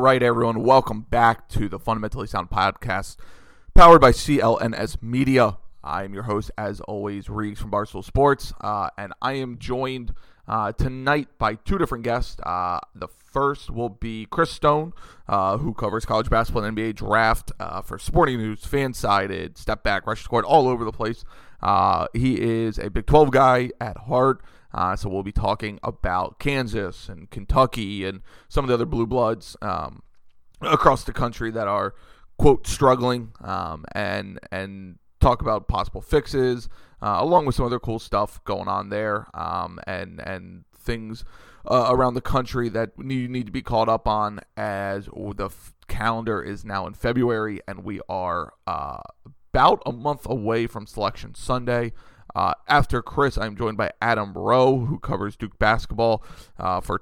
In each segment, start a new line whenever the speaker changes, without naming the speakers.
right, everyone. Welcome back to the Fundamentally Sound Podcast, powered by CLNS Media. I am your host, as always, Reeves from Barstool Sports, and I am joined tonight by two different guests. The first will be Chris Stone, who covers college basketball and NBA draft for Sporting News, Fansided, Step Back, Rush Squad, all over the place. He is a Big 12 guy at heart. So we'll be talking about Kansas and Kentucky and some of the other blue bloods across the country that are, quote, struggling, and talk about possible fixes, along with some other cool stuff going on there, and things around the country that need to be caught up on, as the calendar is now in February, and we are about a month away from Selection Sunday. After Chris, I'm joined by Adam Rowe, who covers Duke basketball for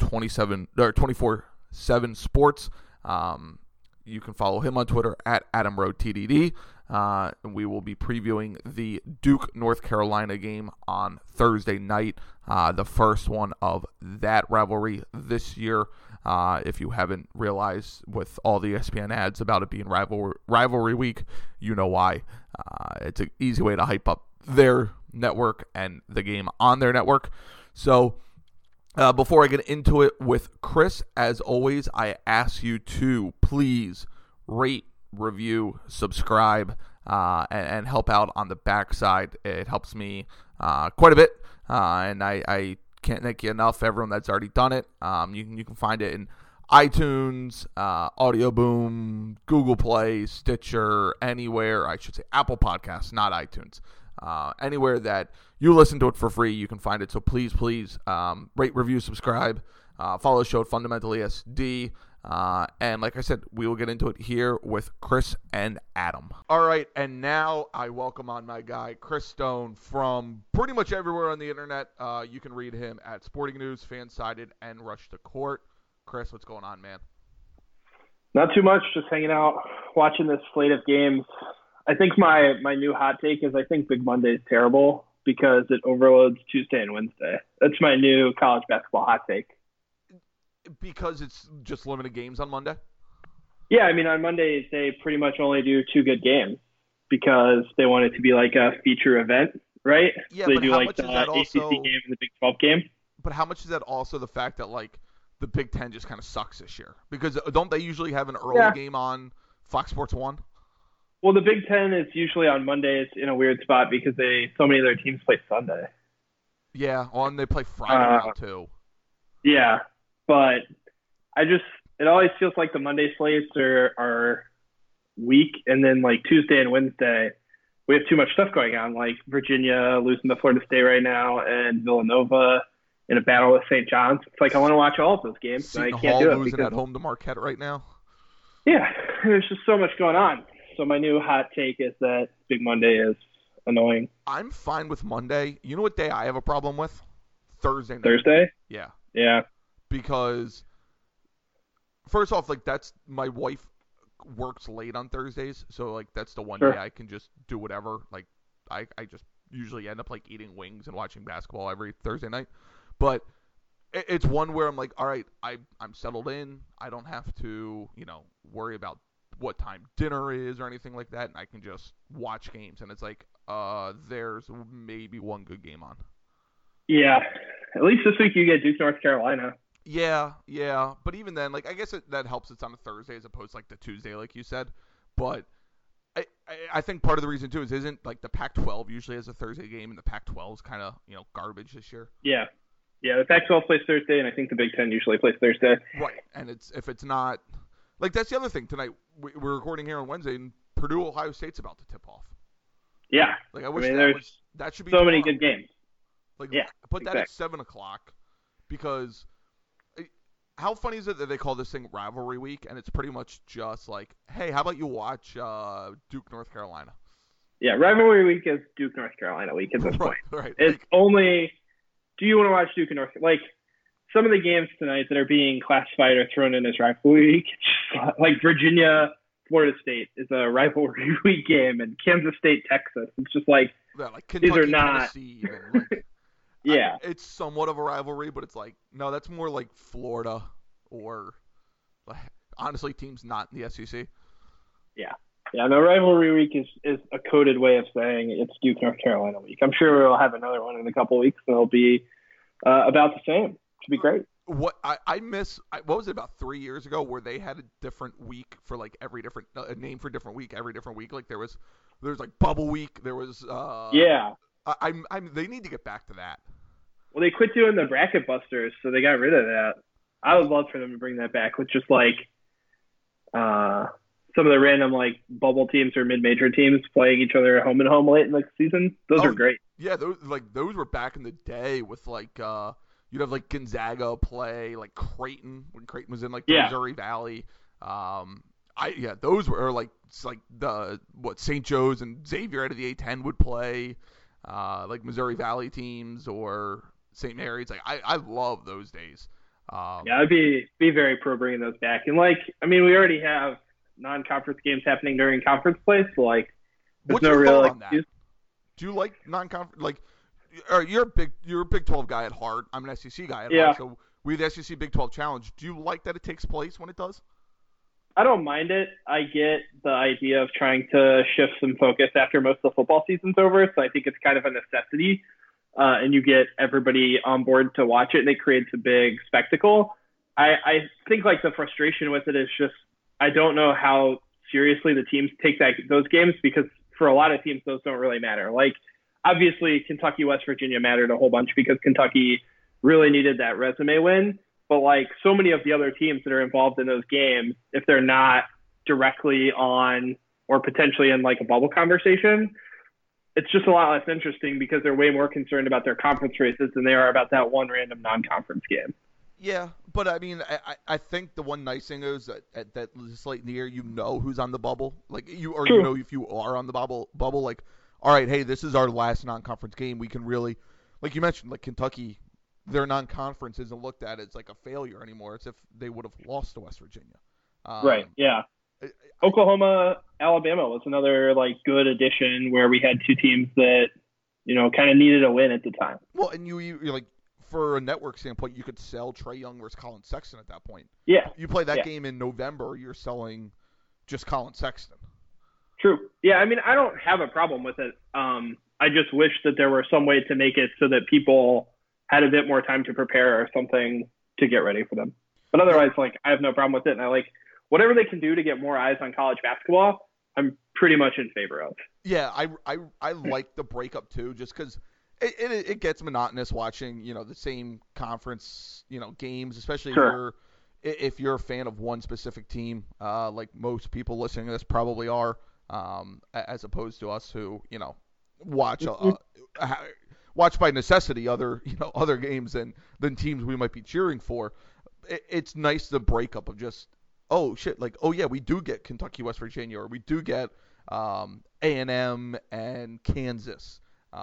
24/7 Sports. You can follow him on Twitter at Adam Rowe TDD. We will be previewing the Duke North Carolina game on Thursday night, the first one of that rivalry this year. If you haven't realized, with all the ESPN ads about it being rivalry week, you know why. It's an easy way to hype up their network and the game on their network. So before I get into it with Chris, as always, I ask you to please rate, review, subscribe, and help out on the backside. It helps me quite a bit, and I can't thank you enough, everyone that's already done it. You can find it in iTunes, Audio Boom, Google Play, Stitcher, anywhere. I should say Apple Podcasts, not iTunes. Anywhere that you listen to it for free, you can find it. So please, rate, review, subscribe, follow the show at Fundamentally SD. And like I said, we will get into it here with Chris and Adam. All right, and now I welcome on my guy, Chris Stone, from pretty much everywhere on the internet. You can read him at Sporting News, Fansided, and Rush the Court. Chris, what's going on, man?
Not too much, just hanging out, watching this slate of games. I think my new hot take is I think Big Monday is terrible because it overloads Tuesday and Wednesday. That's my new college basketball hot take.
Because it's just limited games on Monday?
Yeah, I mean, on Mondays, they pretty much only do two good games because they want it to be like a feature event, right?
Yeah,
so they
but
do
how
like
much
the
is that also...
ACC game and the Big 12 game.
But how much is that also the fact that, like, the Big Ten just kind of sucks this year? Because don't they usually have an early game on Fox Sports 1?
Well, the Big Ten is usually on Mondays in a weird spot because so many of their teams play Sunday.
Yeah, and they play Friday now, too.
Yeah, but it always feels like the Monday slates are weak, and then like Tuesday and Wednesday, we have too much stuff going on, like Virginia losing to Florida State right now, and Villanova in a battle with St. John's. It's like I want to watch all of those games, and I can't do it
losing
because
at home to Marquette right now.
Yeah, there's just so much going on. So my new hot take is that Big Monday is annoying.
I'm fine with Monday. You know what day I have a problem with? Thursday night.
Thursday?
Yeah.
Yeah.
Because first off, like, that's my wife works late on Thursdays, so like that's the one day I can just do whatever. Like I just usually end up like eating wings and watching basketball every Thursday night. But it's one where I'm like, all right, I'm settled in. I don't have to, worry about what time dinner is or anything like that, and I can just watch games. And it's like, there's maybe one good game on.
Yeah, at least this week you get Duke North Carolina.
Yeah, but even then, like, I guess that helps it's on a Thursday as opposed to like the Tuesday, like you said. But I think part of the reason too isn't like the Pac-12 usually has a Thursday game, and the Pac-12 is kind of garbage this year.
Yeah, the Pac-12 plays Thursday, and I think the Big Ten usually plays Thursday.
Right, and if it's not. Like, that's the other thing. Tonight, we're recording here on Wednesday, and Purdue-Ohio State's about to tip off.
Yeah.
Like, I wish that should be
so
tomorrow.
many good games.
Like, put that at 7 o'clock, because how funny is it that they call this thing Rivalry Week, and it's pretty much just like, hey, how about you watch Duke, North Carolina?
Yeah, Rivalry Week is Duke, North Carolina week at this point.
Right.
It's only, do you want to watch Duke and North Carolina? Like, some of the games tonight that are being classified or thrown in as rivalry week, like Virginia, Florida State is a rivalry week game, and Kansas State, Texas. It's just like,
Kentucky,
these are not.
Tennessee, even, like,
yeah,
it's somewhat of a rivalry, but it's like, no, that's more like Florida or like, honestly teams not in the SEC.
Yeah. Yeah, no, rivalry week is a coded way of saying it's Duke North Carolina week. I'm sure we'll have another one in a couple of weeks, and it'll be about the same. Should be great.
What I miss, what was it, about 3 years ago, where they had a different week for like every different a name for different week every different week. Like there was like Bubble Week. There was
Yeah.
I'm they need to get back to that.
Well, they quit doing the bracket busters, so they got rid of that. I would love for them to bring that back with just like some of the random like bubble teams or mid-major teams playing each other home and home late in the season. Those are great.
Yeah, those were back in the day with like you'd have like Gonzaga play like Creighton when Creighton was in like the Missouri Valley. Those were like the St. Joe's and Xavier out of the A10 would play like Missouri Valley teams or St. Mary's. Like I love those days.
I'd be very pro bringing those back. And like, I mean, we already have non-conference games happening during conference play, so like, there's
what's
no
your
real
thought
like.
on that? Do you like non-conference? Like, you're a Big 12 guy at heart. I'm an SEC guy at heart. So we have the SEC Big 12 Challenge. Do you like that it takes place when it does?
I don't mind it. I get the idea of trying to shift some focus after most of the football season's over, so I think it's kind of a necessity. And you get everybody on board to watch it, and it creates a big spectacle. I think like the frustration with it is just I don't know how seriously the teams take those games, because for a lot of teams those don't really matter. Like obviously Kentucky, West Virginia mattered a whole bunch because Kentucky really needed that resume win. But like so many of the other teams that are involved in those games, if they're not directly on or potentially in like a bubble conversation, it's just a lot less interesting because they're way more concerned about their conference races than they are about that one random non-conference game.
Yeah, but I mean, I think the one nice thing is that this late in the year, you know who's on the bubble. Like you know if you are on the bubble, like, all right, hey, this is our last non-conference game. We can really, like you mentioned, like Kentucky, their non-conference isn't looked at as like a failure anymore. It's if they would have lost to West Virginia.
Right. Yeah. Oklahoma, Alabama was another like good addition where we had two teams that, you know, kind of needed a win at the time.
Well, and you're like, for a network standpoint, you could sell Trae Young versus Colin Sexton at that point.
Yeah.
You play that game in November, you're selling just Colin Sexton.
True. Yeah, I mean, I don't have a problem with it. I just wish that there were some way to make it so that people had a bit more time to prepare or something to get ready for them. But otherwise, like, I have no problem with it. And I like whatever they can do to get more eyes on college basketball, I'm pretty much in favor of.
Yeah, I like the breakup too, just because it gets monotonous watching, you know, the same conference, you know, games, especially if you're a fan of one specific team, like most people listening to this probably are, as opposed to us who, you know, watch by necessity other games than teams we might be cheering for. It's nice the breakup of just, oh shit, like, oh yeah, we do get Kentucky, West Virginia, or we do get A&M and Kansas.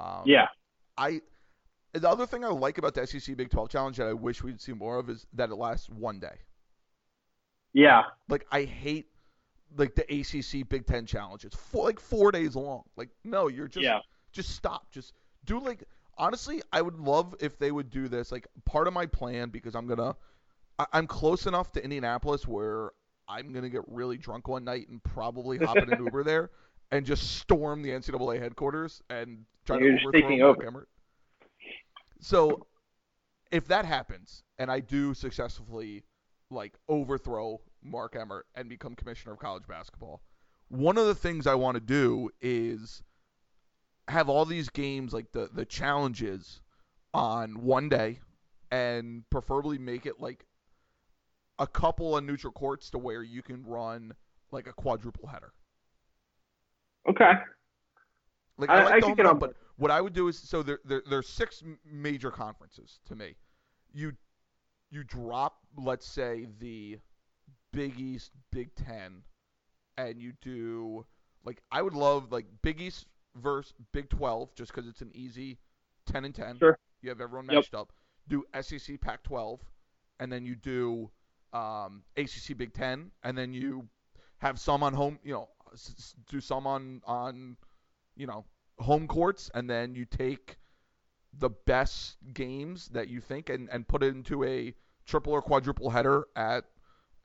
The other thing I like about the SEC Big 12 Challenge that I wish we'd see more of is that it lasts one day.
Yeah.
Like, I hate like the ACC Big 10 Challenge. It's 4 days long. Like, no, you're just stop. Just do like, honestly, I would love if they would do this. Like, part of my plan, because I'm close enough to Indianapolis where I'm going to get really drunk one night and probably hop in an Uber there and just storm the NCAA headquarters and try to overthrow Mark Emmert. So if that happens and I do successfully like overthrow Mark Emmert and become commissioner of college basketball, one of the things I want to do is have all these games, like the challenges, on one day, and preferably make it like a couple of neutral courts to where you can run like a quadruple header.
Okay.
Like I can get on, but what I would do is, so there's 6 major conferences to me. You drop, let's say, the Big East, Big Ten, and you do, like, I would love like Big East versus Big 12 just because it's an easy 10 and 10.
Sure.
You have everyone matched up. Do SEC Pac-12, and then you do ACC Big 10, and then you have some on home, you know, do some on you know, home courts, and then you take the best games that you think and put it into a triple or quadruple header at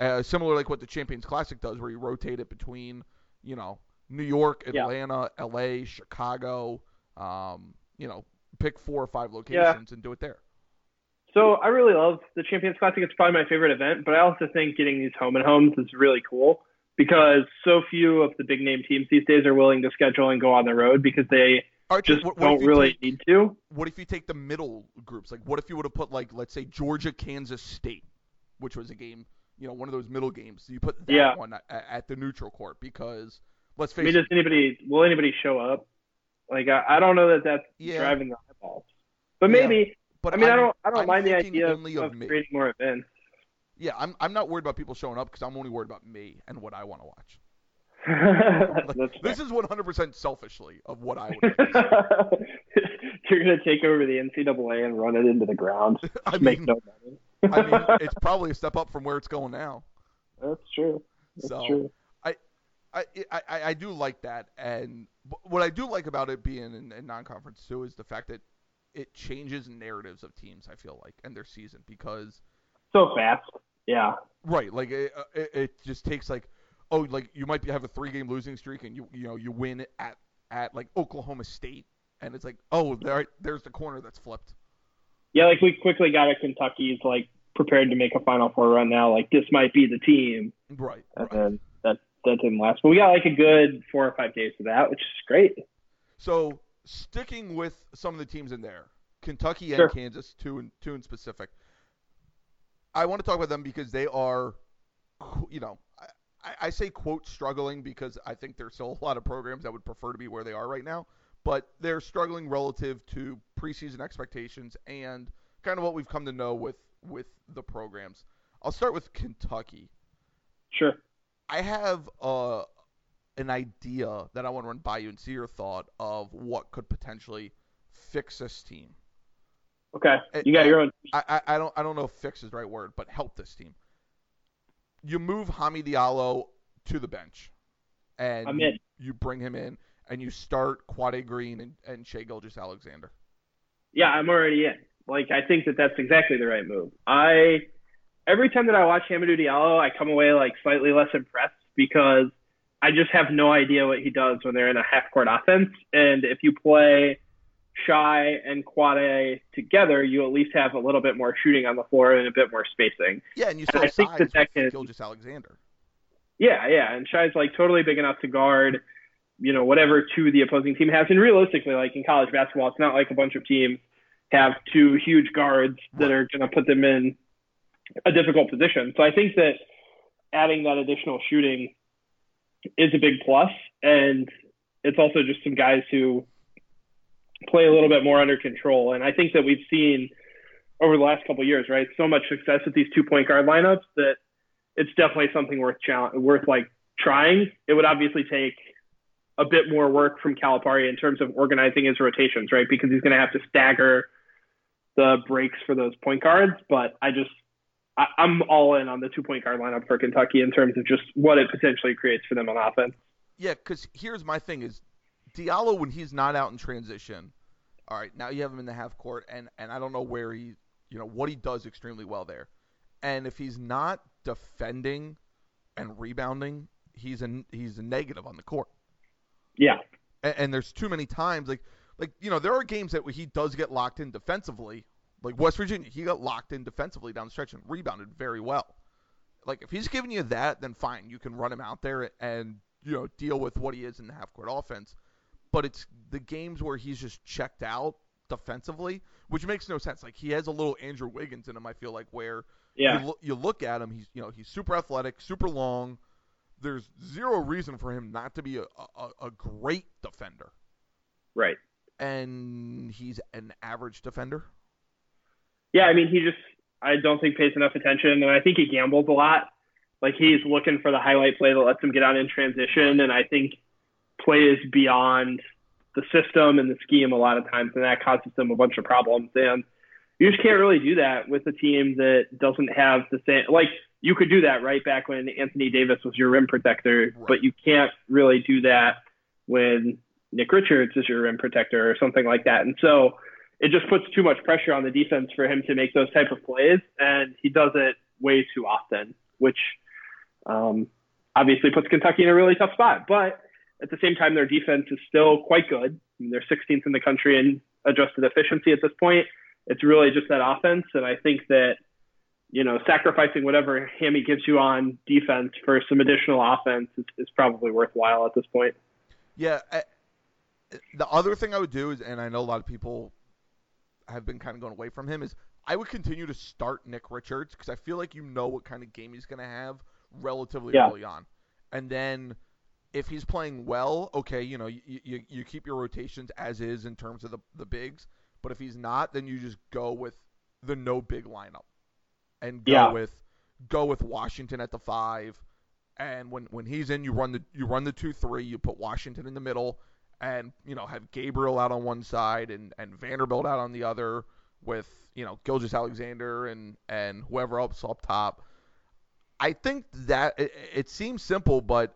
Similar like what the Champions Classic does, where you rotate it between, New York, Atlanta, LA, Chicago, pick 4 or 5 locations and do it there.
So I really love the Champions Classic. It's probably my favorite event, but I also think getting these home and homes is really cool because so few of the big name teams these days are willing to schedule and go on the road because they don't really need to.
What if you take the middle groups? Like, what if you would have put, like, let's say Georgia, Kansas State, which was a game, one of those middle games. You put that one at the neutral court because, let's face it.
Will anybody show up? Like, I don't know that's driving the eyeballs. But maybe. But I mean, I don't mind the idea of creating more events.
Yeah, I'm not worried about people showing up because I'm only worried about me and what I want to watch. This is 100% selfishly of what I would do.
You're going to take over the NCAA and run it into the ground. Make no money.
I mean, it's probably a step up from where it's going now.
That's true. True.
I do like that, and what I do like about it being in non-conference too is the fact that it changes narratives of teams, I feel like, and their season because
so fast. Yeah.
Right. Like it just takes like you might have a 3-game losing streak and you win at like Oklahoma State and it's like, oh, there's the corner that's flipped.
Yeah, like we quickly got at Kentucky's like prepared to make a Final Four run now. Like this might be the team.
Right.
And then that didn't last. But we got like a good 4 or 5 days of that, which is great.
So sticking with some of the teams in there, Kentucky and Kansas, two in specific. I want to talk about them because they are, I say quote struggling because I think there's still a lot of programs that would prefer to be where they are right now, but they're struggling relative to preseason expectations and kind of what we've come to know with the programs. I'll start with Kentucky.
Sure.
I have an idea that I want to run by you and see your thought of what could potentially fix this team.
Okay, you got your own.
I don't know if fix is the right word, but help this team. You move Hami Diallo to the bench, and you bring him in, and you start Quade Green and Shai Gilgeous-Alexander.
Yeah, I'm already in. Like, I think that's exactly the right move. Every time that I watch Hamidou Diallo, I come away like slightly less impressed because I just have no idea what he does when they're in a half-court offense. And if you play Shai and Quade together, you at least have a little bit more shooting on the floor and a bit more spacing.
Yeah, and you still have size with Gilgeous-Alexander.
Yeah, and Shai's like totally big enough to guard, whatever 2 the opposing team has. And realistically, like in college basketball, it's not like a bunch of teams have 2 huge guards that are going to put them in a difficult position. So I think that adding that additional shooting is a big plus, and it's also just some guys who play a little bit more under control. And I think that we've seen over the last couple of years, right, so much success with these 2-point guard lineups that it's definitely something worth trying. It would obviously take a bit more work from Calipari in terms of organizing his rotations, right, because he's going to have to stagger the breaks for those point guards. But I'm all in on the 2-point guard lineup for Kentucky in terms of just what it potentially creates for them on offense.
Yeah, because here's my thing is Diallo, when he's not out in transition, all right, now you have him in the half court, and I don't know where what he does extremely well there. And if he's not defending and rebounding, he's a negative on the court.
Yeah.
And there's too many times, like there are games that he does get locked in defensively. Like West Virginia, he got locked in defensively down the stretch and rebounded very well. Like if he's giving you that, then fine, you can run him out there and deal with what he is in the half-court offense. But it's the games where he's just checked out defensively, which makes no sense. Like he has a little Andrew Wiggins in him, I feel like, where you look at him, he's super athletic, super long. There's zero reason for him not to be a great defender.
Right.
And he's an average defender.
Yeah, I mean, I don't think pays enough attention, and I think he gambles a lot. Like he's looking for the highlight play that lets him get out in transition, and I think plays beyond the system and the scheme a lot of times, and that causes them a bunch of problems. And you just can't really do that with a team that doesn't have the same – like you could do that right back when Anthony Davis was your rim protector, right, but you can't really do that when Nick Richards is your rim protector or something like that. And so it just puts too much pressure on the defense for him to make those type of plays, and he does it way too often, which Obviously puts Kentucky in a really tough spot, but at the same time, their defense is still quite good. I mean, they're 16th in the country in adjusted efficiency at this point. It's really just that offense, and I think that sacrificing whatever Hammy gives you on defense for some additional offense is probably worthwhile at this point.
Yeah. The other thing I would do is, and I know a lot of people have been kind of going away from him, is I would continue to start Nick Richards because I feel like what kind of game he's going to have relatively early on. And then if he's playing well, okay, you keep your rotations as is in terms of the bigs. But if he's not, then you just go with the no big lineup. And go with Washington at the 5, and when he's in, you run the 2-3. You put Washington in the middle, and have Gabriel out on one side and Vanderbilt out on the other, with Gilgeous-Alexander and whoever else up top. I think that it seems simple, but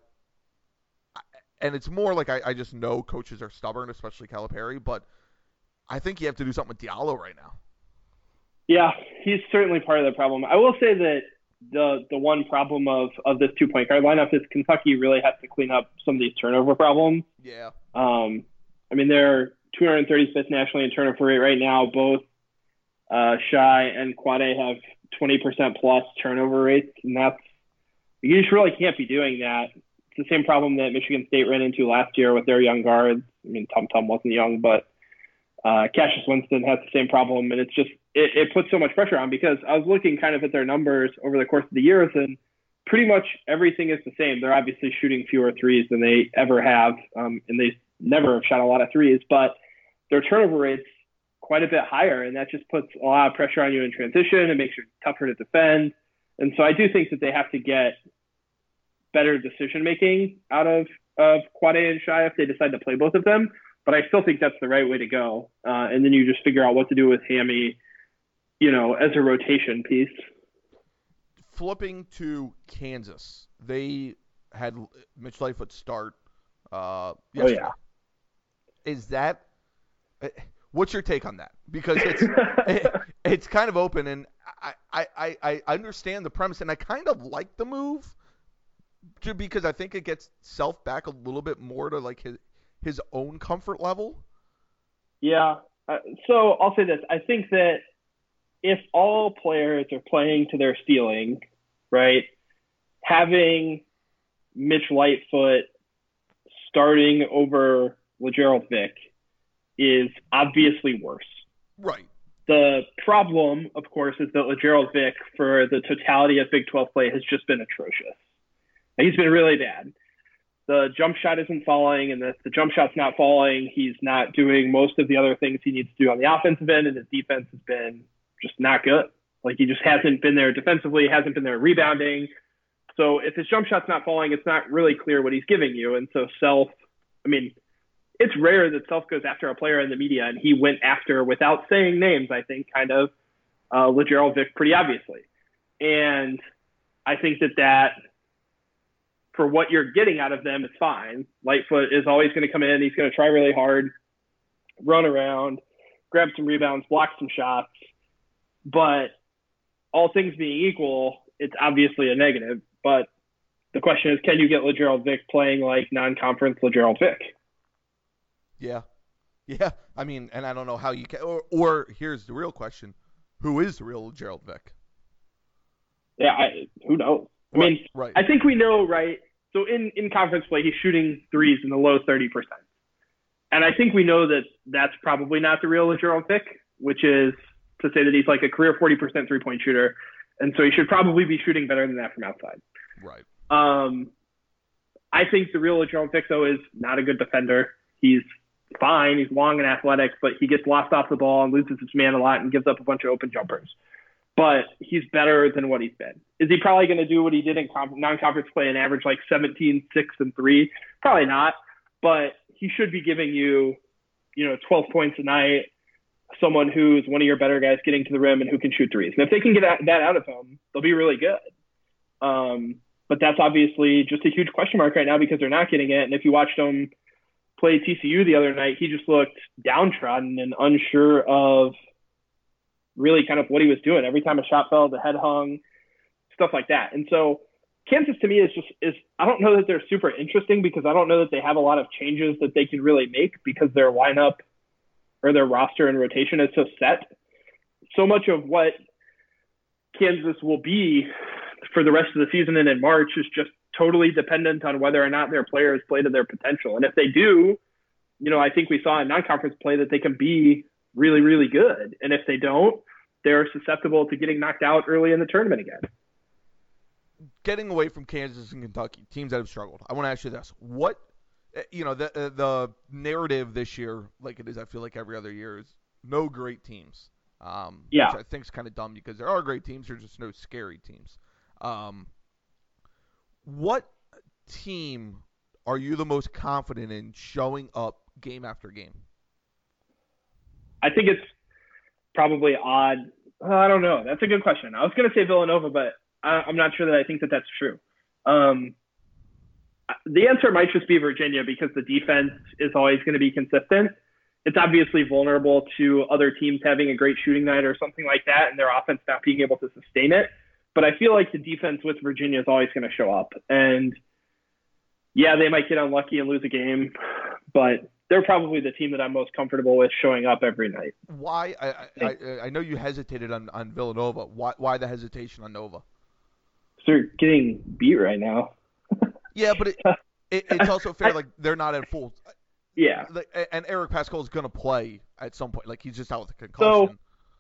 it's more like I just know coaches are stubborn, especially Calipari. But I think you have to do something with Diallo right now.
Yeah, he's certainly part of the problem. I will say that the one problem of this 2-point guard lineup is Kentucky really has to clean up some of these turnover problems.
Yeah.
I mean, they're 235th nationally in turnover rate right now. Both Shai and Quade have 20% plus turnover rates, and you just really can't be doing that. It's the same problem that Michigan State ran into last year with their young guards. I mean, Tum Tum wasn't young, but Cassius Winston has the same problem, and it's just it puts so much pressure on, because I was looking kind of at their numbers over the course of the years, and pretty much everything is the same. They're obviously shooting fewer threes than they ever have, and they never have shot a lot of threes, but their turnover rate's quite a bit higher, and that just puts a lot of pressure on you in transition. It makes it tougher to defend. And so I do think that they have to get better decision-making out of Quade and Shai if they decide to play both of them. But I still think that's the right way to go. And then you just figure out what to do with Hammy, as a rotation piece.
Flipping to Kansas, they had Mitch Lightfoot start yesterday.
Oh, yeah.
Is that what's your take on that? Because it's kind of open, and I understand the premise, and I kind of like the move, because I think it gets Self back a little bit more to like his own comfort level.
Yeah. So I'll say this. I think that if all players are playing to their ceiling, right, having Mitch Lightfoot starting over LaGerald Vick is obviously worse.
Right.
The problem, of course, is that LaGerald Vick, for the totality of Big 12 play, has just been atrocious. He's been really bad. The jump shot isn't falling, and the jump shot's not falling. He's not doing most of the other things he needs to do on the offensive end, and his defense has been just not good. Like, he just hasn't been there defensively, hasn't been there rebounding. So if his jump shot's not falling, it's not really clear what he's giving you. And so it's rare that Self goes after a player in the media, and he went after, without saying names, I think, kind of LaGerald Vick pretty obviously. And I think that for what you're getting out of them, it's fine. Lightfoot is always going to come in. He's going to try really hard, run around, grab some rebounds, block some shots. But all things being equal, it's obviously a negative. But the question is, can you get LaGerald Vick playing like non-conference LaGerald Vick?
Yeah. Yeah. I mean, and I don't know how you can, or here's the real question. Who is the real LaGerald Vick?
Yeah, who knows? I mean,
right.
I think we know, right? So in conference play, he's shooting threes in the low 30%. And I think we know that that's probably not the real LaGerald Vick, which is to say that he's like a career 40% three-point shooter. And so he should probably be shooting better than that from outside.
Right.
I think the real LaGerald Vick, though, is not a good defender. He's fine. He's long and athletic, but he gets lost off the ball and loses his man a lot and gives up a bunch of open jumpers. But he's better than what he's been. Is he probably going to do what he did in non-conference play and average like 17, 6, and 3? Probably not. But he should be giving you, 12 points a night, someone who's one of your better guys getting to the rim and who can shoot threes. And if they can get that out of him, they'll be really good. But that's obviously just a huge question mark right now because they're not getting it. And if you watched him play TCU the other night, he just looked downtrodden and unsure of really kind of what he was doing. Every time a shot fell, the head hung, stuff like that. And so Kansas to me is I don't know that they're super interesting because I don't know that they have a lot of changes that they can really make because their lineup or their roster and rotation is so set. So much of what Kansas will be for the rest of the season and in March is just totally dependent on whether or not their players play to their potential. And if they do, I think we saw in non-conference play that they can be really, really good. And if they don't, they're susceptible to getting knocked out early in the tournament again.
Getting away from Kansas and Kentucky, teams that have struggled, I want to ask you this. What, the narrative this year, like it is, I feel like every other year, is no great teams. Which I think is kind of dumb because there are great teams, there's just no scary teams. What team are you the most confident in showing up game after game?
I think it's probably odd. I don't know. That's a good question. I was going to say Villanova, but I'm not sure that I think that that's true. The answer might just be Virginia because the defense is always going to be consistent. It's obviously vulnerable to other teams having a great shooting night or something like that and their offense not being able to sustain it. But I feel like the defense with Virginia is always going to show up. And yeah, they might get unlucky and lose a game, but they're probably the team that I'm most comfortable with showing up every night.
Why? I know you hesitated on Villanova. Why the hesitation on Nova?
They're getting beat right now.
Yeah, but it's also fair. Like they're not at full.
Yeah.
And Eric Paschall is going to play at some point. Like he's just out with a concussion.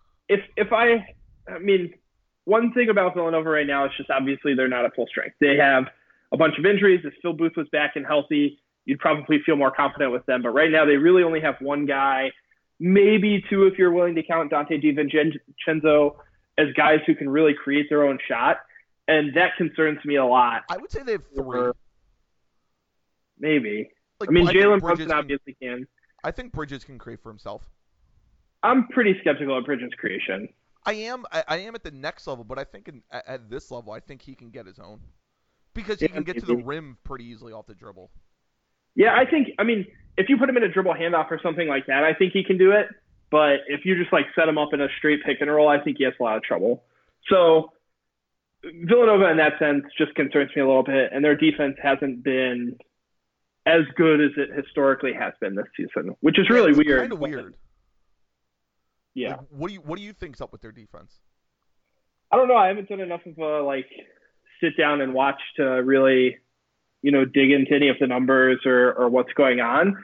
So one thing about Villanova right now is just obviously they're not at full strength. They have a bunch of injuries. If Phil Booth was back and healthy, you'd probably feel more confident with them. But right now they really only have one guy, maybe two if you're willing to count Dante DiVincenzo as guys who can really create their own shot. And that concerns me a lot.
I would say they have three.
Maybe.
Like,
Jalen Brunson obviously can.
I think Bridges can create for himself.
I'm pretty skeptical of Bridges' creation.
I am at the next level, but I think at this level, I think he can get his own. Because he can get to the rim pretty easily off the dribble.
Yeah, if you put him in a dribble handoff or something like that, I think he can do it. But if you just set him up in a straight pick and roll, I think he has a lot of trouble. So Villanova in that sense just concerns me a little bit, and their defense hasn't been as good as it historically has been this season, which is really weird.
Kind of weird.
Yeah.
Like, what do you think's up with their defense?
I don't know. I haven't done enough of a sit down and watch to really, dig into any of the numbers or what's going on.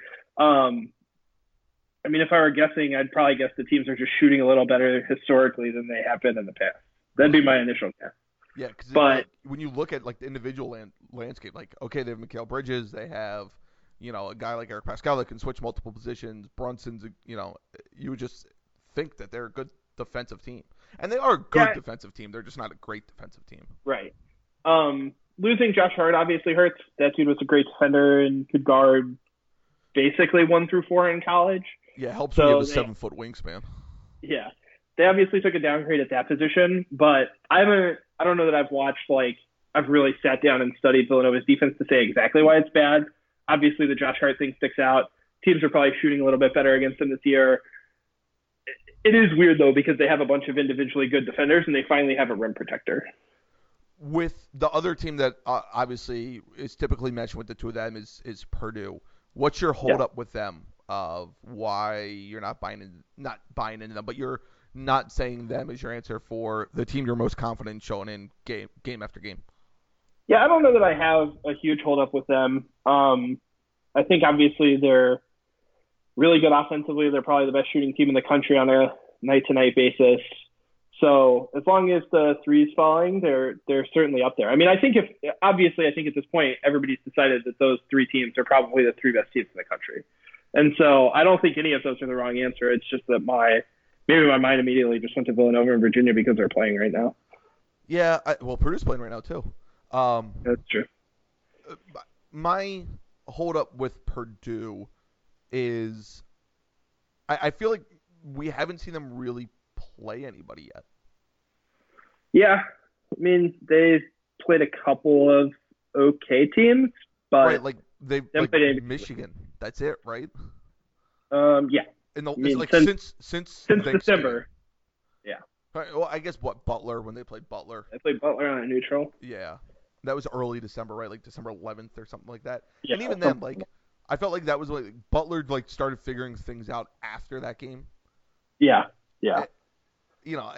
If I were guessing, I'd probably guess the teams are just shooting a little better historically than they have been in the past. That'd be my initial guess.
Yeah, but when you look at the individual landscape, okay, they have Mikal Bridges, they have a guy like Eric Paschall that can switch multiple positions. Brunson's, you would just think that they're a good defensive team, and they are a good defensive team. They're just not a great defensive team.
Right. Losing Josh Hart obviously hurts. That dude was a great defender and could guard basically 1 through 4 in college.
Yeah, helps when you have a 7-foot wingspan.
Yeah. They obviously took a downgrade at that position, but I don't know that I've watched, I've really sat down and studied Villanova's defense to say exactly why it's bad. Obviously, the Josh Hart thing sticks out. Teams are probably shooting a little bit better against them this year. It is weird, though, because they have a bunch of individually good defenders, and they finally have a rim protector.
With the other team that obviously is typically mentioned with the two of them is Purdue. What's your holdup with them of why you're not buying into them, but you're not saying them as your answer for the team you're most confident in showing in game after game?
Yeah, I don't know that I have a huge holdup with them. I think obviously they're really good offensively. They're probably the best shooting team in the country on a night-to-night basis. So as long as the three's falling, they're certainly up there. I think at this point, everybody's decided that those three teams are probably the three best teams in the country. And so I don't think any of those are the wrong answer. It's just that maybe my mind immediately just went to Villanova and Virginia because they're playing right now.
Yeah, Purdue's playing right now too.
That's true.
My holdup with Purdue is I feel like we haven't seen them really play anybody yet.
Yeah, they've played a couple of okay teams, but
right, they've played Michigan. That's it, right?
Yeah.
Since
December. Yeah.
Right, well, I guess Butler when they played Butler.
They played Butler on a neutral.
Yeah. That was early December, right? Like December 11th or something like that.
Yeah.
And even then, like, I felt like that was like Butler like started figuring things out after that game.
Yeah. Yeah.
You know,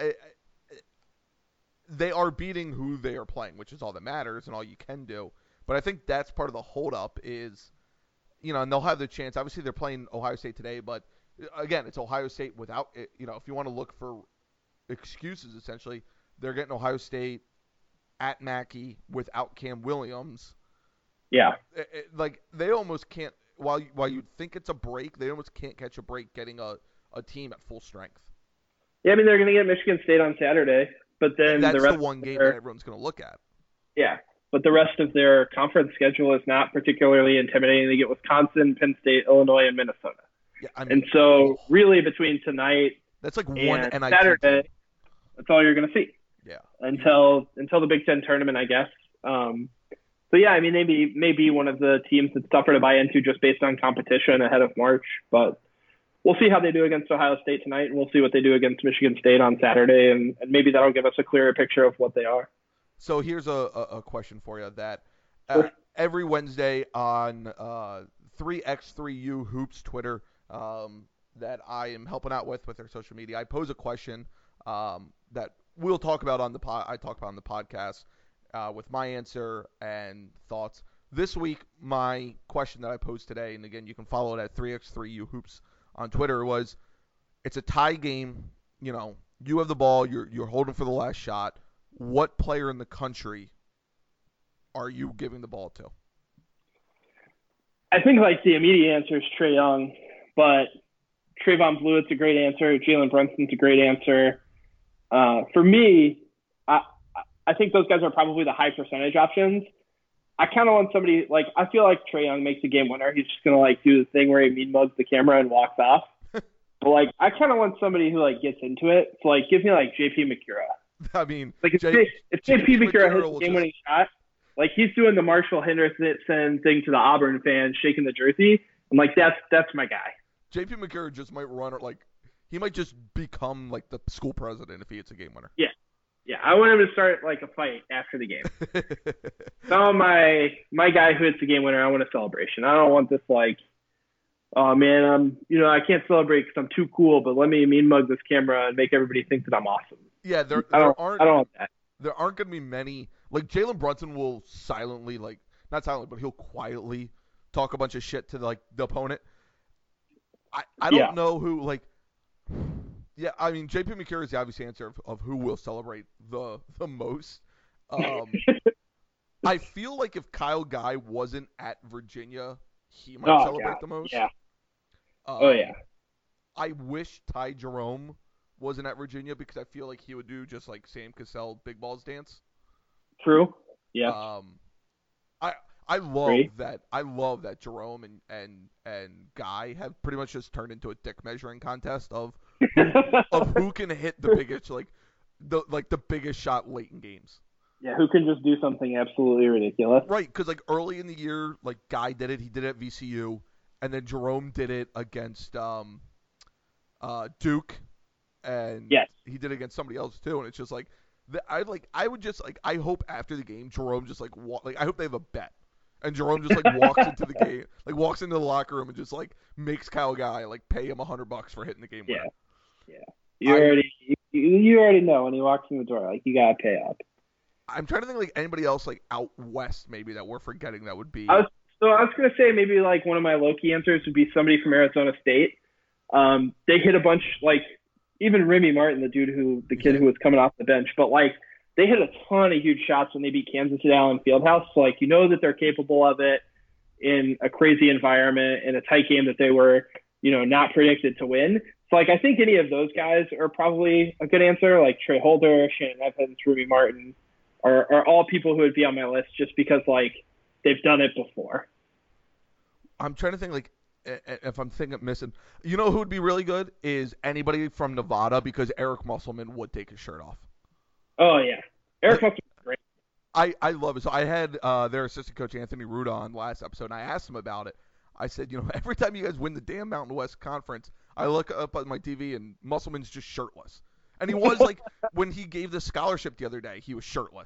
they are beating who they are playing, which is all that matters and all you can do. But I think that's part of the holdup is, you know, and they'll have the chance. Obviously, they're playing Ohio State today, but again, it's Ohio State without, you know, if you want to look for excuses, essentially, they're getting Ohio State at Mackey without Cam Williams.
Yeah.
Like, they almost can't, while you think it's a break, they almost can't catch a break getting a team at full strength.
Yeah, I mean, they're going to get Michigan State on Saturday, but then
that's
the rest
the one game that everyone's going to look at.
Yeah, but the rest of their conference schedule is not particularly intimidating. They get Wisconsin, Penn State, Illinois, and Minnesota.
Yeah, I mean,
and so really between tonight
that's like one
and
NIT
Saturday,
team.
That's all you're going to see.
Yeah.
Until the Big Ten tournament, I guess. So yeah, I mean, maybe one of the teams that's tougher to buy into just based on competition ahead of March, but we'll see how they do against Ohio State tonight, and we'll see what they do against Michigan State on Saturday, and maybe that'll give us a clearer picture of what they are.
So here's a question for you that
Sure.
Every Wednesday on 3x3u Hoops Twitter that I am helping out with their social media, I pose a question that we'll talk about on the I talk about on the podcast with my answer and thoughts. This week, my question that I posed today, and again, you can follow it at 3x3u Hoops on Twitter, was it's a tie game. You know, you have the ball. You're holding for the last shot. What player in the country are you giving the ball to?
I think like the immediate answer is Trae Young, but Trayvon Bluitt's a great answer. Jalen Brunson's a great answer. For me, I think those guys are probably the high percentage options. I kind of want somebody like, I feel like Trae Young makes a game winner. He's just going to like do the thing where he mean mugs the camera and walks off. But like, I kind of want somebody who like gets into it. So like, give me like JP Macura.
I mean,
like if JP Macura hits a game winning shot, like he's doing the Marshall Henderson thing to the Auburn fans, shaking the jersey. I'm like, that's my guy.
JP Macura just might run, like, he might just become like the school president if he hits a game winner.
Yeah. Yeah, I want him to start like a fight after the game. So my guy who hits the game winner, I want a celebration. I don't want this like, oh man, I can't celebrate because I'm too cool, but let me mean mug this camera and make everybody think that I'm awesome.
Yeah,
I don't want that.
There aren't going to be many. Like Jalen Brunson will silently, like not silently, but he'll quietly talk a bunch of shit to like the opponent. I don't know who like. Yeah, I mean, JP Macura is the obvious answer of who will celebrate the most. I feel like if Kyle Guy wasn't at Virginia, he might celebrate the most.
Yeah.
I wish Ty Jerome wasn't at Virginia because I feel like he would do just like Sam Cassell big balls dance.
True. Yeah.
I love that. I love that Jerome and Guy have pretty much just turned into a dick measuring contest of who can hit the biggest the biggest shot late in games.
Yeah, who can just do something absolutely ridiculous.
Right, because like early in the year, like Guy did it. He did it at VCU, and then Jerome did it against Duke, and he did it against somebody else too. And it's just like I would just like I hope after the game Jerome just like I hope they have a bet. And Jerome just like walks into the game, like walks into the locker room and just like makes Kyle Guy like pay him $100 for hitting the game winner.
Yeah. You already know when he walks in the door, like you gotta pay up.
I'm trying to think like anybody else like out west maybe that we're forgetting that would be.
I was gonna say maybe like one of my low-key answers would be somebody from Arizona State. They hit a bunch like even Remy Martin, the kid who was coming off the bench, but like. They hit a ton of huge shots when they beat Kansas at Allen Fieldhouse. So, like, you know that they're capable of it in a crazy environment, in a tight game that they were, not predicted to win. So, like, I think any of those guys are probably a good answer, like Trey Holder, Shannon Evans, Ruby Martin, are all people who would be on my list just because, like, they've done it before.
I'm trying to think, like, if I'm thinking missing. You know who would be really good is anybody from Nevada because Eric Musselman would take his shirt off.
Oh, yeah. Eric Musselman's great.
I love it. So I had their assistant coach, Anthony Ruda, on last episode, and I asked him about it. I said, every time you guys win the damn Mountain West Conference, I look up at my TV, and Musselman's just shirtless. And he was, like, when he gave the scholarship the other day, he was shirtless.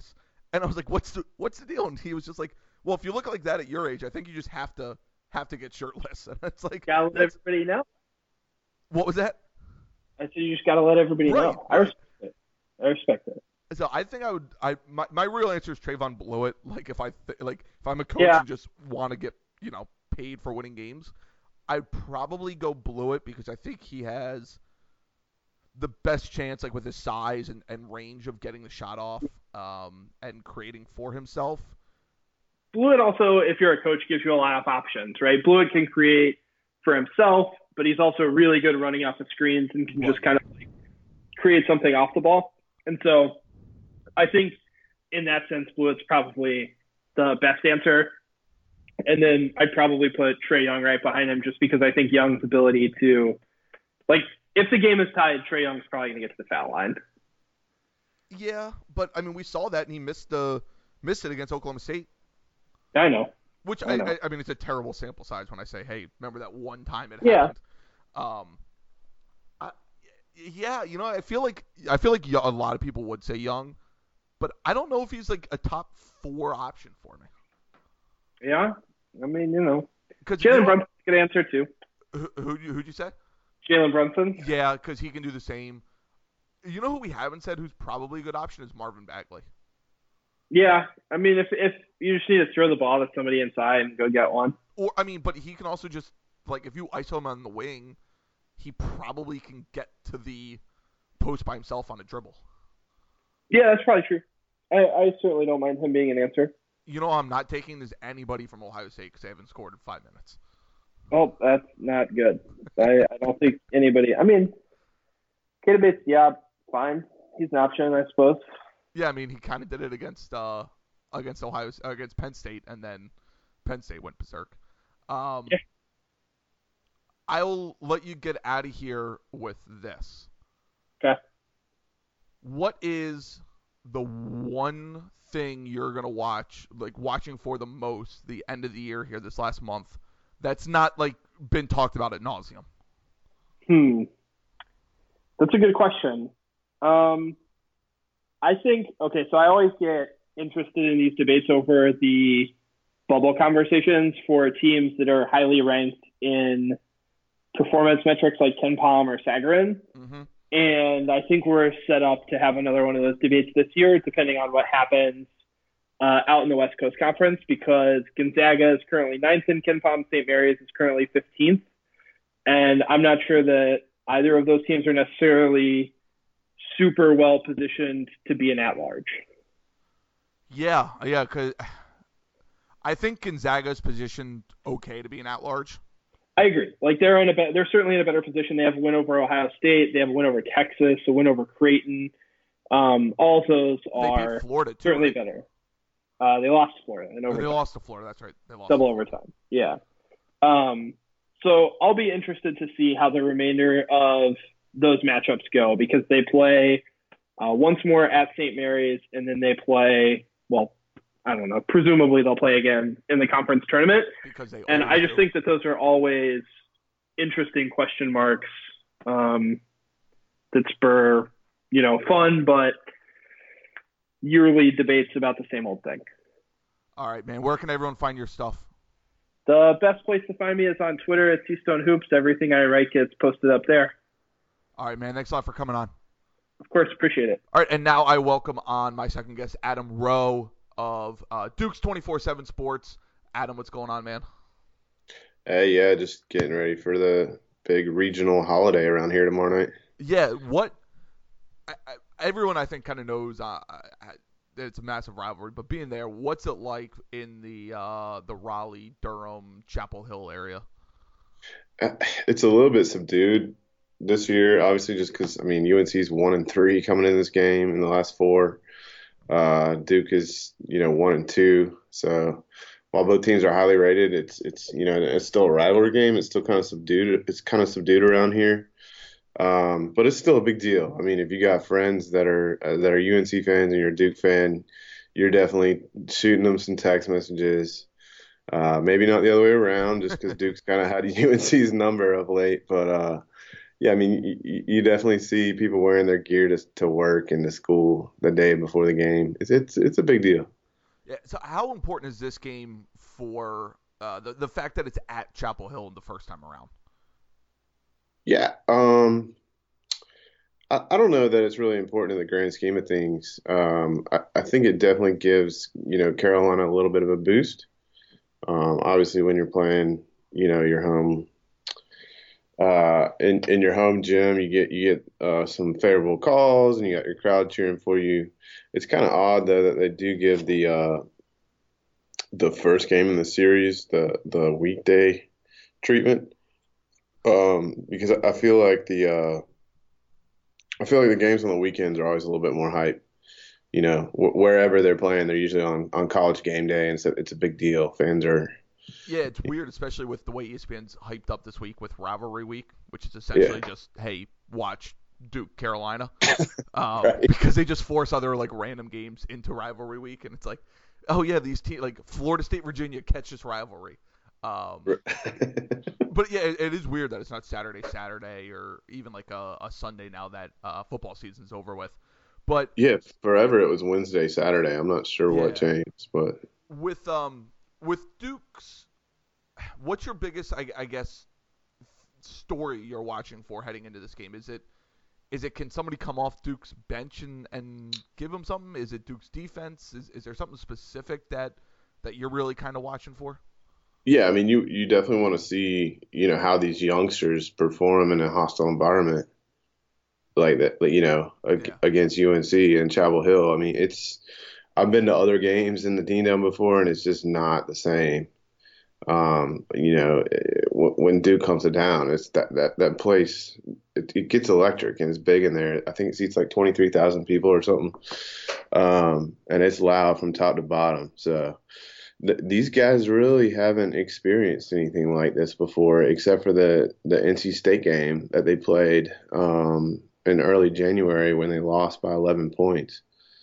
And I was like, what's the deal? And he was just like, well, if you look like that at your age, I think you just have to get shirtless. And it's like,
Gotta let everybody know.
What was that?
I said you just gotta let everybody
Right,
know. I
right.
respect it. I respect it.
So I think my real answer is Trayvon Blewett. Like if I'm a coach
Yeah.
and just want to get paid for winning games, I'd probably go Blewett because I think he has the best chance, like with his size and range of getting the shot off, and creating for himself.
Blewett also, if you're a coach, gives you a lot of options, right? Blewett can create for himself, but he's also really good running off the screens and can just kind of like create something off the ball. And so I think in that sense, Blewett's probably the best answer. And then I'd probably put Trae Young right behind him just because I think Young's ability to, like, if the game is tied, Trae Young's probably going to get to the foul line.
Yeah, but I mean, we saw that and he missed it against Oklahoma State.
I know.
Which
I know.
I mean, it's a terrible sample size when I say, hey, remember that one time it
Yeah.
happened. Yeah, I feel like a lot of people would say Young, but I don't know if he's like a top 4 option for me.
Yeah, I mean,
Because
Jalen Brunson's a good answer too.
Who'd you say?
Jalen Brunson.
Yeah, because he can do the same. You know who we haven't said who's probably a good option is Marvin Bagley.
Yeah, I mean, if you just need to throw the ball to somebody inside and go get one.
Or I mean, but he can also just like if you iso him on the wing, he probably can get to the post by himself on a dribble.
Yeah, that's probably true. I certainly don't mind him being an answer.
I'm not taking is anybody from Ohio State because they haven't scored in 5 minutes.
Oh, that's not good. I don't think anybody. I mean, Keita Bates, yeah, fine. He's an option, I suppose.
Yeah, I mean, he kind of did it against Penn State, and then Penn State went berserk. Yeah. I'll let you get out of here with this.
Okay.
What is the one thing you're going to watching for the most the end of the year here this last month that's not like been talked about ad nauseum?
That's a good question. I think, okay, so I always get interested in these debates over the bubble conversations for teams that are highly ranked in performance metrics like KenPom or Sagarin.
Mm-hmm.
And I think we're set up to have another one of those debates this year, depending on what happens out in the West Coast Conference, because Gonzaga is currently 9th in KenPom, St. Mary's is currently 15th. And I'm not sure that either of those teams are necessarily super well positioned to be an at-large.
Yeah, because I think Gonzaga's positioned okay to be an at-large.
I agree. Like they're certainly in a better position. They have a win over Ohio State. They have a win over Texas, a win over Creighton. All of those are
Florida too,
certainly
right?
better. They lost to Florida in overtime.
They lost to Florida. That's right. They lost
double overtime. Yeah. So I'll be interested to see how the remainder of those matchups go because they play once more at St. Mary's and then they play. Well, I don't know. Presumably they'll play again in the conference tournament. And I just think that those are always interesting question marks that spur, fun but yearly debates about the same old thing.
All right, man. Where can everyone find your stuff?
The best place to find me is on Twitter at Seastone Hoops. Everything I write gets posted up there.
All right, man. Thanks a lot for coming on.
Of course, appreciate it.
All right, and now I welcome on my second guest, Adam Rowe of Duke's 24/7 Sports. Adam, what's going on, man?
Hey, yeah, just getting ready for the big regional holiday around here tomorrow night.
Yeah, everyone I think kind of knows it's a massive rivalry, but being there, what's it like in the Raleigh, Durham, Chapel Hill area?
It's a little bit subdued this year, obviously, just because UNC's 1-3 coming in this game in the last 4. Duke is 1-2, so while both teams are highly rated, it's still a rivalry game. It's still kind of subdued. It's kind of subdued around here. But it's still a big deal. I mean, if you got friends that are UNC fans and you're a Duke fan, you're definitely shooting them some text messages. Maybe not the other way around, just because Duke's kind of had UNC's number of late. But Yeah, I mean, you definitely see people wearing their gear to work and to school the day before the game. It's a big deal.
Yeah. So how important is this game for the fact that it's at Chapel Hill the first time around?
Yeah. I don't know that it's really important in the grand scheme of things. I think it definitely gives, Carolina a little bit of a boost. Obviously, when you're playing, your home, in your home gym, you get some favorable calls, and you got your crowd cheering for you. It's kind of odd though that they do give the first game in the series the weekday treatment, because I feel like the games on the weekends are always a little bit more hype. Wherever they're playing, they're usually on college game day, and so it's a big deal. Fans are,
Yeah, it's weird, especially with the way ESPN's hyped up this week with rivalry week, which is
yeah,
essentially just, hey, watch Duke Carolina,
right.
because they just force other like random games into rivalry week, and it's like, oh yeah, these teams like Florida State, Virginia catch this rivalry. Um, but yeah, it is weird that it's not Saturday, or even like a Sunday now that football season's over with. But
Yeah, forever it was Wednesday, Saturday. I'm not sure what
yeah,
changed, but
with Duke's, what's your biggest, I guess, story you're watching for heading into this game? Is it can somebody come off Duke's bench and give them something? Is it Duke's defense? Is there something specific that you're really kind of watching for?
yeah, I mean, you definitely want to see, how these youngsters perform in a hostile environment like that, like,
Yeah.
against UNC and Chapel Hill. I mean, I've been to other games in the Dean Dome before, and it's just not the same. When Duke comes to town, it's that place. It gets electric and it's big in there. I think it seats like 23,000 people or something, and it's loud from top to bottom. So these guys really haven't experienced anything like this before, except for the NC State game that they played in early January when they lost by 11 points,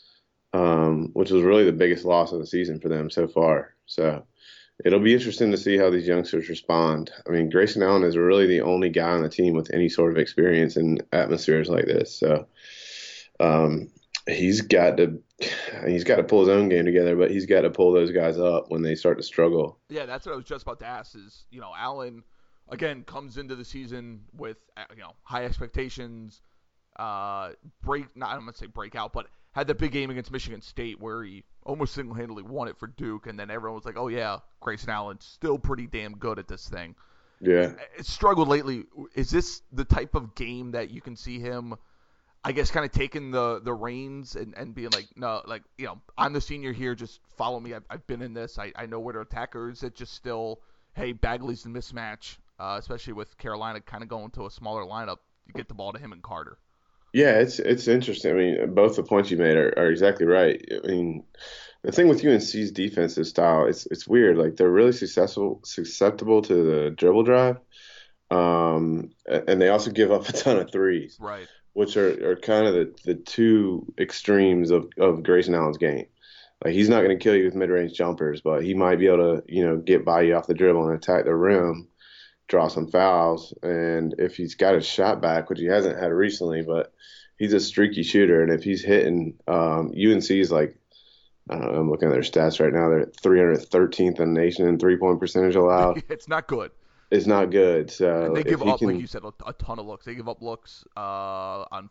which was really the biggest loss of the season for them so far. So it'll be interesting to see how these youngsters respond. I mean, Grayson Allen is really the only guy on the team with any sort of experience in atmospheres like this. So um, he's got to he's got to pull his own game together, but he's got to pull those guys up when they start to struggle.
Yeah, that's what I was just about to ask. Is Allen again comes into the season with high expectations. Not I'm gonna say breakout, but had that big game against Michigan State where he almost single-handedly won it for Duke, and then everyone was like, "Oh yeah, Grayson Allen's still pretty damn good at this thing."
Yeah.
It's struggled lately. Is this the type of game that you can see him, I guess, kind of taking the reins and being like, no, like, I'm the senior here, just follow me. I've been in this. I know where to attack, or is it just still, hey, Bagley's the mismatch, especially with Carolina kind of going to a smaller lineup, you get the ball to him and Carter.
Yeah, it's interesting. I mean, both the points you made are exactly right. I mean, the thing with UNC's defensive style, it's weird. Like they're really susceptible to the dribble drive, and they also give up a ton of threes,
Right.
which are kind of the two extremes of Grayson Allen's game. Like he's not going to kill you with mid-range jumpers, but he might be able to, get by you off the dribble and attack the rim, draw some fouls. And if he's got his shot back, which he hasn't had recently, but he's a streaky shooter. And if he's hitting, UNC is like, I don't know, I'm looking at their stats right now. They're 313th in the nation in 3-point percentage allowed.
It's not good.
It's not good.
And
So
they
if
give
he
up, like you
can,
said, a ton of looks. They give up looks on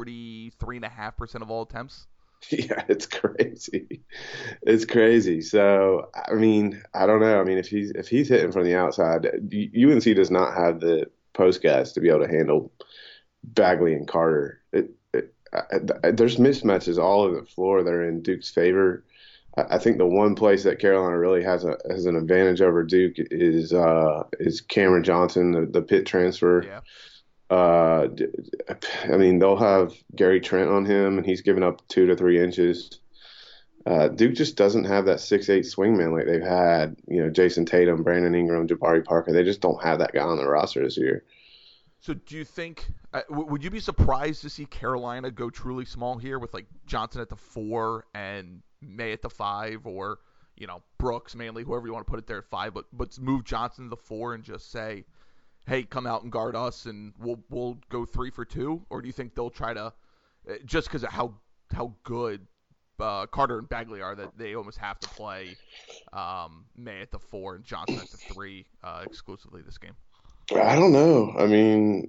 43.5% of all attempts.
yeah, it's crazy. It's crazy. So I mean, I don't know. I mean, if he's hitting from the outside, UNC does not have the post guys to be able to handle Bagley and Carter. There's mismatches all over the floor that are in Duke's favor. I think the one place that Carolina really has an advantage over Duke is Cameron Johnson, the Pitt transfer.
Yeah.
Uh, I mean, they'll have Gary Trent on him, and he's giving up 2 to 3 inches. Duke just doesn't have that 6'8" swingman like they've had. Jason Tatum, Brandon Ingram, Jabari Parker. They just don't have that guy on the roster this year.
So do you think would you be surprised to see Carolina go truly small here with like Johnson at the 4 and May at the 5, or Brooks, Manley, whoever you want to put it there at 5, but move Johnson to the 4 and just say, hey, come out and guard us, and we'll go 3 for 2? Or do you think they'll try to, just because of how good Carter and Bagley are, that they almost have to play May at the 4 and Johnson at the 3 exclusively this game?
I don't know. I mean,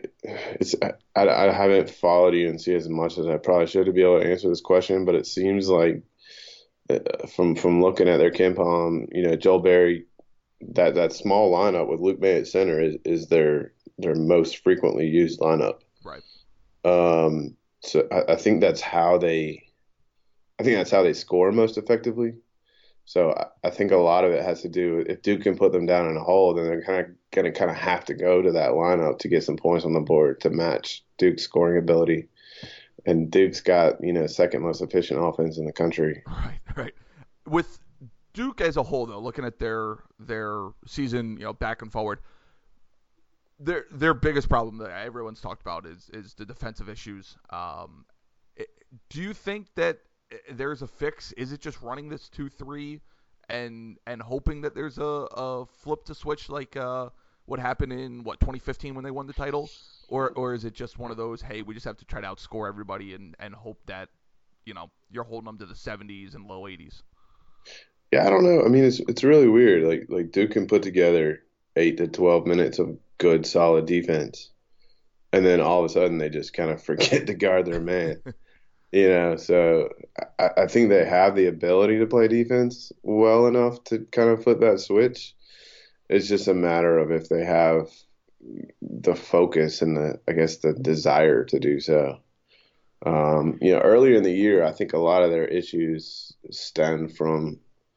I haven't followed UNC as much as I probably should to be able to answer this question, but it seems like from looking at their KenPom, Joel Berry, that small lineup with Luke May at center is their most frequently used lineup.
Right.
So I think that's how they score most effectively. So I think a lot of it has to do, if Duke can put them down in a hole, then they're going to have to go to that lineup to get some points on the board to match Duke's scoring ability. And Duke's got, second most efficient offense in the country.
Right. With Duke as a whole, though, looking at their season, back and forward, their biggest problem that everyone's talked about is the defensive issues. Do you think that there's a fix? Is it just running this 2-3 and hoping that there's a flip to switch like what happened in 2015 when they won the title, or is it just one of those, hey, we just have to try to outscore everybody and hope that you're holding them to the 70s and low 80s?
Yeah, I don't know. I mean, it's really weird. Like Duke can put together 8 to 12 minutes of good solid defense, and then all of a sudden they just kind of forget to guard their man. So I think they have the ability to play defense well enough to kind of flip that switch. It's just a matter of if they have the focus and the desire to do so. Earlier in the year, I think a lot of their issues stem from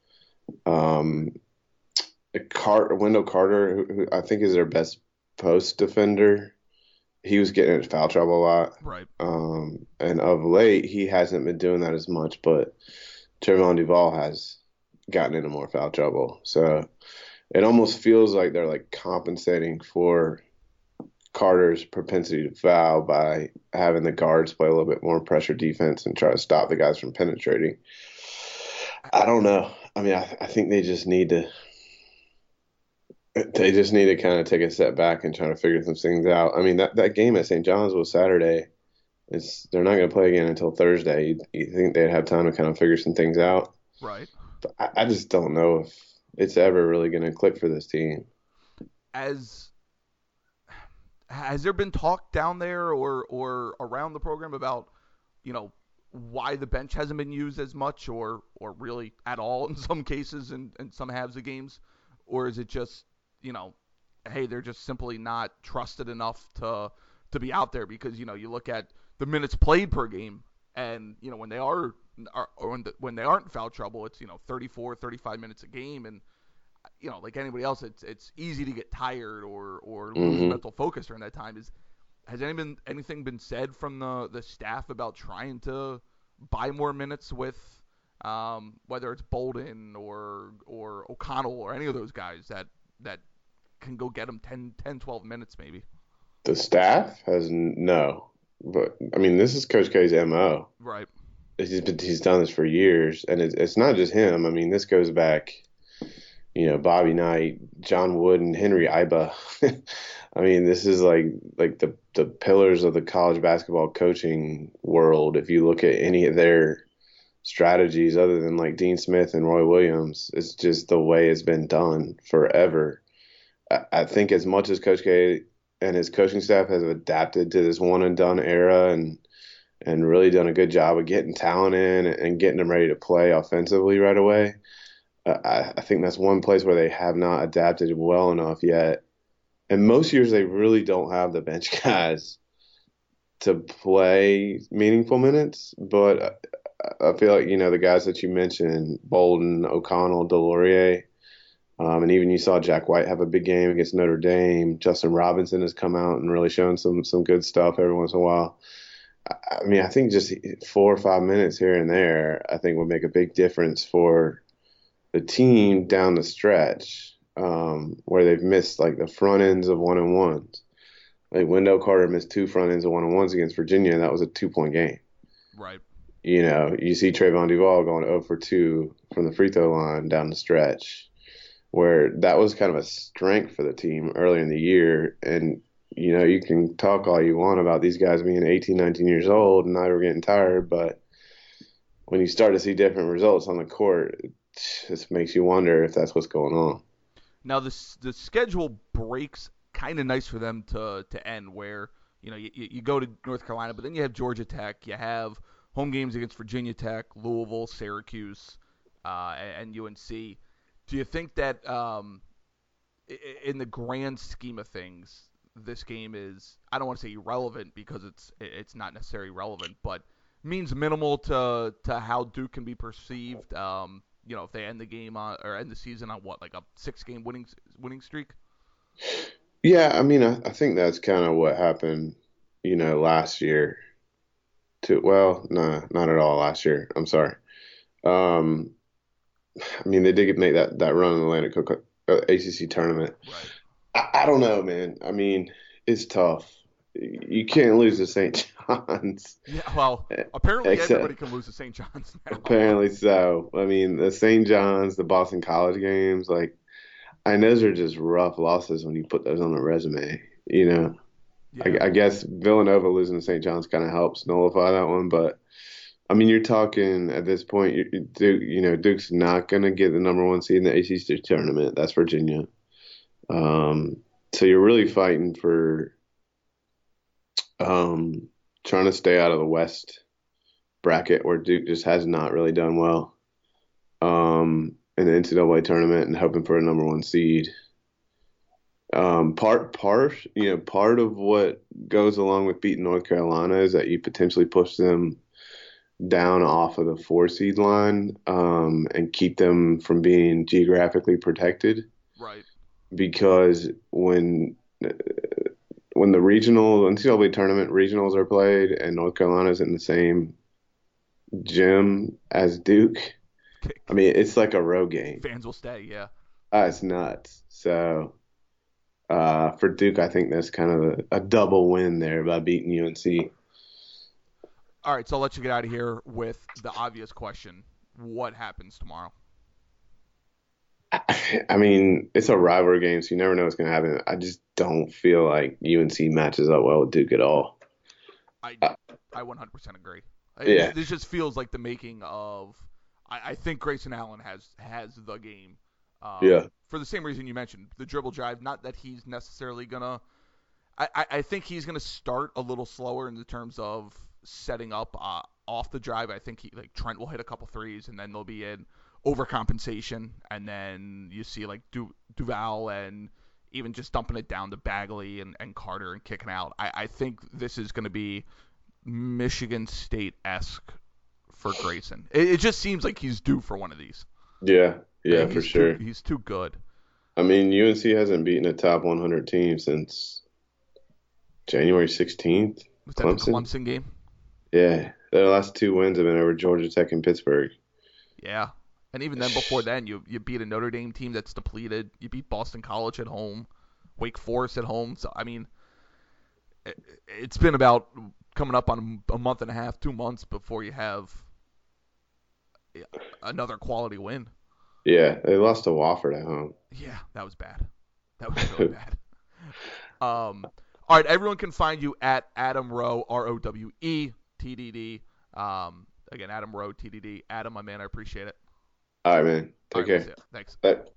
Wendell Carter, who I think is their best post defender. He was getting into foul trouble a lot.
Right.
And of late, he hasn't been doing that as much, but Trevon Duval has gotten into more foul trouble. So it almost feels like they're like compensating for Carter's propensity to foul by having the guards play a little bit more pressure defense and try to stop the guys from penetrating. I don't know. I mean, I think they just need to kind of take a step back and try to figure some things out. I mean, that game at St. John's was Saturday. They're not going to play again until Thursday. You think they'd have time to kind of figure some things out?
Right.
But I just don't know if it's ever really going to click for this team.
Has there been talk down there or around the program about, why the bench hasn't been used as much or really at all in some cases and some halves of games? Or is it just, hey, they're just simply not trusted enough to be out there? Because, you look at the minutes played per game and, when they when they aren't in foul trouble, it's, 34, 35 minutes a game. And, like anybody else, it's easy to get tired or lose mental focus during that time. Has anything been said from the staff about trying to buy more minutes with whether it's Bolden or O'Connell or any of those guys that can go get them 10, 12 minutes maybe?
The staff has no. But, I mean, this is Coach K's MO.
Right.
He's done this for years, and it's not just him. I mean, this goes back, Bobby Knight, John Wood, and Henry Iba. I mean, this is like the pillars of the college basketball coaching world. If you look at any of their strategies other than like Dean Smith and Roy Williams, it's just the way it's been done forever. I think as much as Coach K and his coaching staff has adapted to this one and done era and really done a good job of getting talent in and getting them ready to play offensively right away, I think that's one place where they have not adapted well enough yet. And most years they really don't have the bench guys to play meaningful minutes. But I feel like, the guys that you mentioned, Bolden, O'Connell, DeLaurier, and even you saw Jack White have a big game against Notre Dame. Justin Robinson has come out and really shown some good stuff every once in a while. I mean, I think just 4 or 5 minutes here and there, I think would make a big difference for the team down the stretch, where they've missed like the front ends of 1-on-1s. Like Wendell Carter missed 2 front ends of 1-on-1s against Virginia, and that was a 2-point game.
Right.
You see Trevon Duval going 0 for 2 from the free throw line down the stretch. where that was kind of a strength for the team early in the year. And, you can talk all you want about these guys being 18, 19 years old and not ever getting tired, but when you start to see different results on the court, it just makes you wonder if that's what's going on.
Now the schedule breaks kind of nice for them to end where you go to North Carolina, but then you have Georgia Tech, you have home games against Virginia Tech, Louisville, Syracuse, and UNC. Do you think that in the grand scheme of things, this game is, I don't want to say irrelevant because it's not necessarily relevant, but means minimal to how Duke can be perceived? If they end the game on or end the season on what, like a 6-game winning streak?
Yeah, I mean, I think that's kind of what happened, last year. Well, no, not at all last year. I'm sorry. Um, I mean, they did make that run in the Atlantic Cook ACC tournament.
Right.
I don't know, man. I mean, it's tough. You can't lose to St. John's.
Yeah, well, apparently everybody can lose to St. John's now.
Apparently so. I mean, the St. John's, the Boston College games, like, and those are just rough losses when you put those on the resume.
Yeah.
I guess Villanova losing to St. John's kind of helps nullify that one, but I mean, you're talking at this point, Duke's not going to get the number 1 seed in the ACC tournament. That's Virginia. So you're really fighting for trying to stay out of the West bracket where Duke just has not really done well in the NCAA tournament and hoping for a number 1 seed. Part of what goes along with beating North Carolina is that you potentially push them down off of the 4 seed line and keep them from being geographically protected.
Right.
Because when the regional NCAA tournament regionals are played and North Carolina's in the same gym as Duke, I mean, it's like a road game.
Fans will stay, yeah.
It's nuts. So for Duke, I think that's kind of a double win there by beating UNC.
All right, so I'll let you get out of here with the obvious question. What happens tomorrow?
I mean, it's a rivalry game, so you never know what's going to happen. I just don't feel like UNC matches up well with Duke at all.
I 100% agree.
Yeah.
This just feels like the making of – I think Grayson Allen has the game.
Yeah.
For the same reason you mentioned, the dribble drive, not that he's necessarily going to – I think he's going to start a little slower in the terms of setting up off the drive. I think Trent will hit a couple threes, and then they'll be in – overcompensation, and then you see like Duval and even just dumping it down to Bagley and Carter and kicking out. I think this is going to be Michigan State-esque for Grayson. It just seems like he's due for one of these.
Yeah, for sure.
He's too good.
I mean, UNC hasn't beaten a top 100 team since January 16th.
Was that the Clemson game?
Yeah, their last 2 wins have been over Georgia Tech and Pittsburgh.
Yeah. And even then, before then, you beat a Notre Dame team that's depleted. You beat Boston College at home, Wake Forest at home. So, I mean, it's been about coming up on a month and a half, 2 months before you have another quality win.
Yeah, they lost to Wofford at home.
Yeah, that was bad. That was really bad. All right, everyone can find you at Adam Rowe, ROWE, TDD. Again, Adam Rowe, TDD. Adam, my man, I appreciate it.
All right, man. Take care.
Thanks.
Bye.